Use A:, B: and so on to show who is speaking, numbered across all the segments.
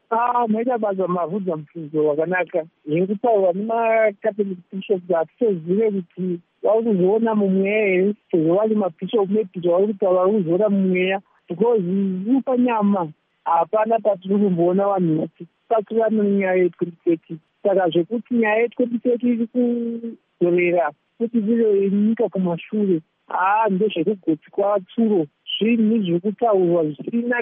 A: Maita basa mavhudza mubvunzo wakanaka yekutaura nemacatholic bishops hatitozive kuti vari kuzoona mumweya here sezvo vari mabhishop nebhishop vari kutaura vari kuzoona mumweya because upanyama hapana patiri kumboona vanhu vachitakurana nenyaya ye2030. Saka zvekuti nyaya ye2030 iri kuzorera kuti iri nyika kumashure ndezvekugotsi kwatsuro zvinhu zvekutaurwa zvisina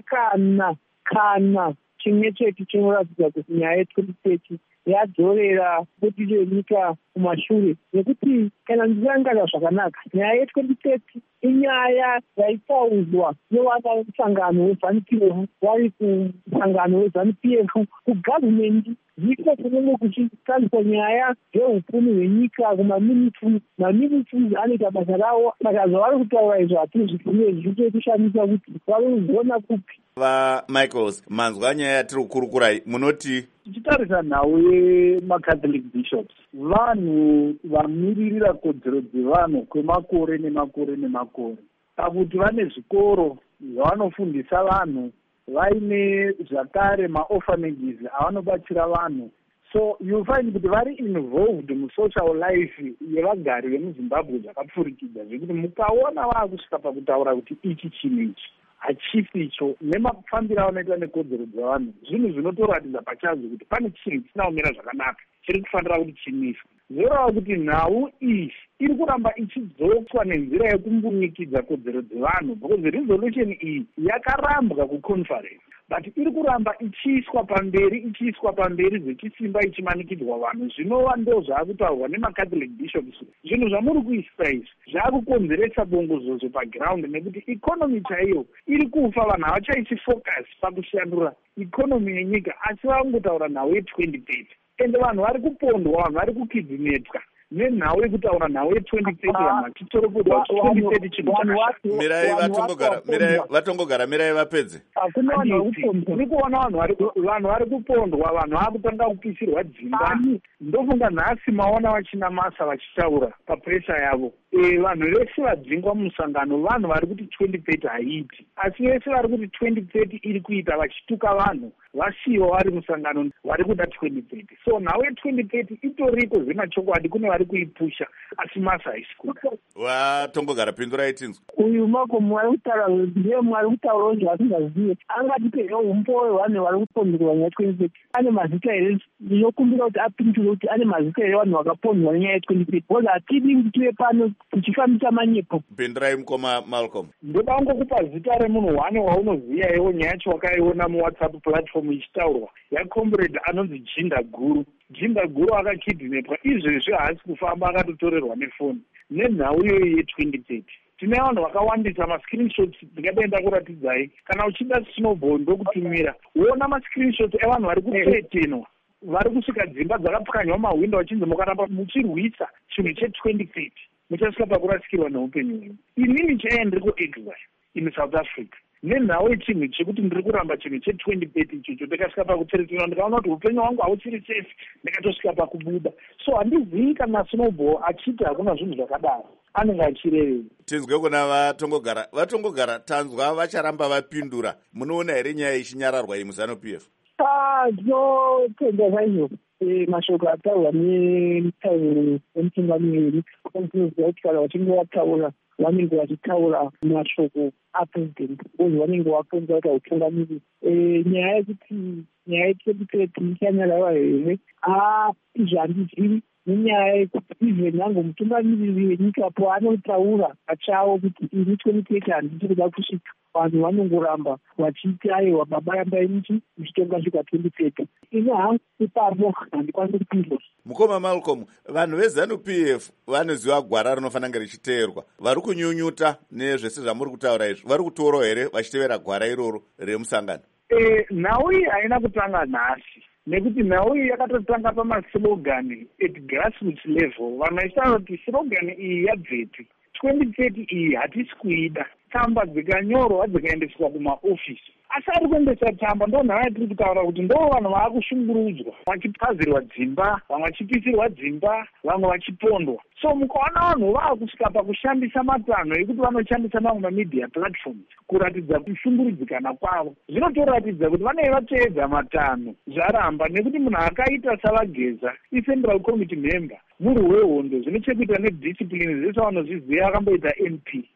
A: kana chimwe chete chinoratidza kuti nyaya ye2030 yadzorera kuti iri nyika kumashure. Nekuti kana ndichirangarira zvakanaka nyaya ye2030 inyaya yaitaurwa nevana musangano weZANU-PF vari kumusangano weZANU-PF kugavhumendi ndiko kunenge kuchitariswa nyaya dzehupfumi hwenyika kumaministries. Maministries anoita basa ravo, saka zvavari kutaura izvo hatizvifune zvichitokushamisa kuti vari kuzona kupi.
B: Michaels, manzwa nyaya yatiri kukurukurai munoti
C: tichitarisa nhau yemacatholic bishops vanhu vamiririra kodzero dzevanhu kwemakore nemakore pakuti vane zvikoro zvavanofundisa vanhu, vaine zvakare maorphanages avanobatsira vanhu. So you find kuti vari involved musocial life yevagari vemuzimbabwe zvakapfurikidza zvekuti mukaona vaakusvika pakutaura kuti ichi chinhu ichi hachisi icho nemafambiro avanoita nekodzero dzevanhu zvinhu zvinotoratidza pachazvo kuti pane chinhu chisina kumira zvakanaka chiri kufanira kuti chimiswe. Zvoreva kuti nhau iyi iri kuramba ichidzotswa nenzira yekumbunyikidzwa kodzero dzevanhu because resolution iyi yakarambwa kuconference but iri kuramba ichiiswa pamberi zvechisimba ichimanikidzwa vanhu. Zvinova ndo zvaakutaurwa nemacatholic bishops. Zvinhu zvamuri kuisa izvi zvaakukonzeresa bongozozo paground nekuti ikonomi chaiyo iri kufa. Vanhu havachaisi focus pakushandura ikonomi yenyika asi vangotaura nhau ye2030 ende vanhu vari kupondwa, vanhu vari kukidzinetwa nenhau yekutaura nhau ye2030 vanhu vachitoropodwa 2030 chinhu chakashata.
B: Mirai vatongogara mirai vapedze.
C: Uri kuona vanhu vari kupondwa, vanhu vakutanga kupisirwa dzimba. Ndofunga nhasi maona vachina masa vachitaura papresa yavo. Vanhu vese vadzingwa mumusangano vanhu vari kuti 2030 haiiti, asi vese vari kuti 2030 iri kuita vachituka vanhu vasiwo vari musangano vari kuda 2030. So nhau ye2030 itoriko zvemachokwadi kune vari kuipusha asi masa haisikuda.
B: Vatongogara pindurai tinzwa.
A: Uyu Malcolm vari kutaura ndiye mwari kutaurawo zvasingazive. Angatipewo umpoyo vanhu vari kupondwa nyaya ye2030. Ane mazita here ndinokumbira kuti apindure kuti ane mazita here vanhu vakapondwa nenyaya ye2030 because hatidi kuti pano tichifambisa manyepo.
B: Pindurai mukoma Malcolm.
C: Ndoda kungokupa zita remunhu wane waunoziva iwo nyaya yacho wakaiona muWhatsApp platform ichitaurwa yacomrade anonzi Jinda Guru. Jinda Guru akakidhinepwa izvezvi haasi kufamba akatotorerwa nefoni nenhau iyoyo ye2030. Tine vanhu vakawandisa mascreenshots ndingaenda kuratidzai. Kana uchida snowball ndokutumira uona mascreenshots evanhu vari kutetenwa vari kusvika dzimba dzakapwanywa mahwindo vachinzi mukaramba muchirwisa chinhu che2030 muchasvika pakurasikirwa neupenyu hwenyu. Inini chaiye ndiri kuexile in South Africa nenhau yechinhu chekuti ndiri kuramba chinhu che2030 ichocho ndikasvika pakutseretana ndikaona kuti upenyu hwangu hauchiri safe ndikatosvika pakubuda. So handizivi kana snowball achiti hakuna zvinhu zvakadaro anenge achirevei.
B: Tinzwe kuna vatongogara tanzwa vacharamba vapindura. Munoona here nyaya ichinyararwa yemuZANU-PF?
A: Ndinotenda zvaizvo mashoko ataurwa nemutauro wemutungamiri kuti kana vachinge vataura vanenge vachitaura mashoko apresident uye vanenge vakonza kuti utungamiri. Nyaya yekuti nyaya ye2030 ichanyarara here izvi handizivi nenyaya yekuti izve nyange mutungamiriri wenyika paanotaura pachawo kuti ini 2030 handisi kuda kusvika vanhu vanongoramba vachiti aiwa baba rambai muchitonga svika 2030. Ini hangu ipapo handikwanisi kupindura.
B: Mukoma Malcolm, vanhu veZANU-PF vanoziva gwara rinofanira kunge richiteerwa. Vari kunyunyuta nezvese zvamuri kutaura izvi vari kutorawo here vachitevera gwara iroro remusangano?
C: Nhau iyi haina kutanga nhasi nekuti nhau iyi yakatotanga pamaslogani at grassroots level. Vanhu vachitaura kuti slogani iyi yabveti 2030 iyi hatisi kuida. Tsamba dzikanyorwa dzikaendeswa kumaofisi asi ari kuendesa tamba ndo nhaya tiri kutaura kuti ndo vanhu vaakushungurudzwa vachipazirwa dzimba, vamwe vachipisirwa dzimba, vamwe vachipondwa. So mukaona vanhu vaakusvika pakushandisa matanho ekuti vanoshandisa mamwe mamedia platforms kuratidza kushungurudzikana kwavo, zvinotoratidza kuti vanenge vatoedza matanho zvaramba, nekuti munhu akaita savageza iCentral Committee member muri wehondo zvine chekuita nediscipline zvese vanozviziva akamboita MP.